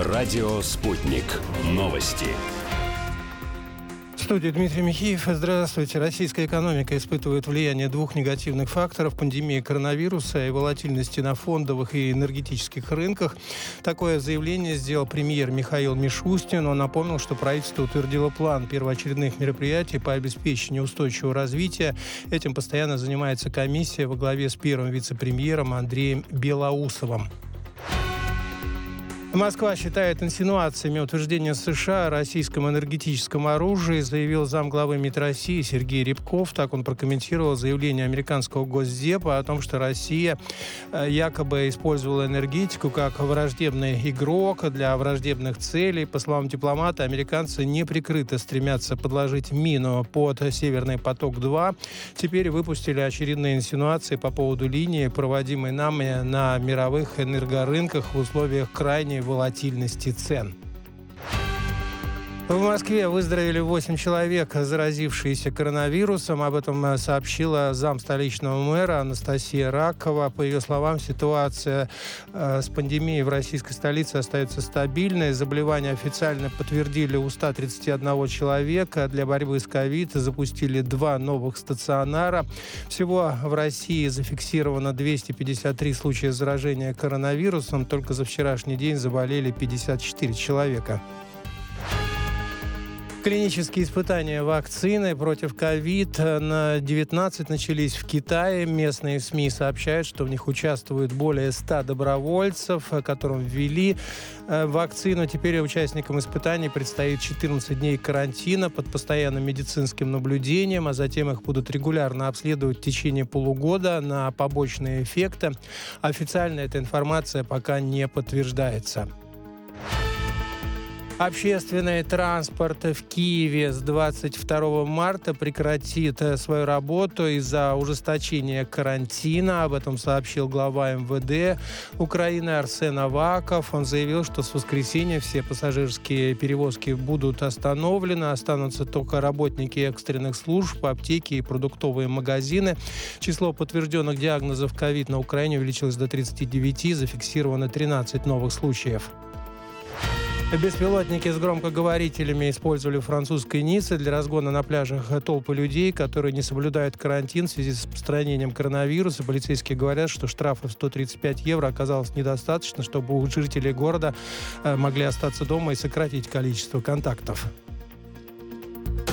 Радио «Спутник». Новости. В студии Дмитрий Михеев. Здравствуйте. Российская экономика испытывает влияние двух негативных факторов: пандемии коронавируса и волатильности на фондовых и энергетических рынках. Такое заявление сделал премьер Михаил Мишустин. Он напомнил, что правительство утвердило план первоочередных мероприятий по обеспечению устойчивого развития. Этим постоянно занимается комиссия во главе с первым вице-премьером Андреем Белоусовым. Москва считает инсинуациями утверждения США о российском энергетическом оружии, заявил замглавы МИД России Сергей Рябков. Так он прокомментировал заявление американского Госдепа о том, что Россия якобы использовала энергетику как враждебный игрок для враждебных целей. По словам дипломата, американцы неприкрыто стремятся подложить мину под «Северный поток-2». Теперь выпустили очередные инсинуации по поводу линии, проводимой нами на мировых энергорынках в условиях крайней волатильности цен. В Москве выздоровели 8 человек, заразившиеся коронавирусом. Об этом сообщила зам столичного мэра Анастасия Ракова. По ее словам, ситуация с пандемией в российской столице остается стабильной. Заболевание официально подтвердили у 131 человека. Для борьбы с ковид запустили 2 новых стационара. Всего в России зафиксировано 253 случая заражения коронавирусом. Только за вчерашний день заболели 54 человека. Клинические испытания вакцины против COVID-19 начались в Китае. Местные СМИ сообщают, что в них участвуют более 100 добровольцев, которым ввели вакцину. Теперь участникам испытаний предстоит 14 дней карантина под постоянным медицинским наблюдением, а затем их будут регулярно обследовать в течение полугода на побочные эффекты. Официально эта информация пока не подтверждается. Общественный транспорт в Киеве с 22 марта прекратит свою работу из-за ужесточения карантина. Об этом сообщил глава МВД Украины Арсен Аваков. Он заявил, что с воскресенья все пассажирские перевозки будут остановлены. Останутся только работники экстренных служб, аптеки и продуктовые магазины. Число подтвержденных диагнозов ковид на Украине увеличилось до 39, зафиксировано 13 новых случаев. Беспилотники с громкоговорителями использовали в французской Ницце для разгона на пляжах толпы людей, которые не соблюдают карантин в связи с распространением коронавируса. Полицейские говорят, что штрафов 135 евро оказалось недостаточно, чтобы жители города могли остаться дома и сократить количество контактов.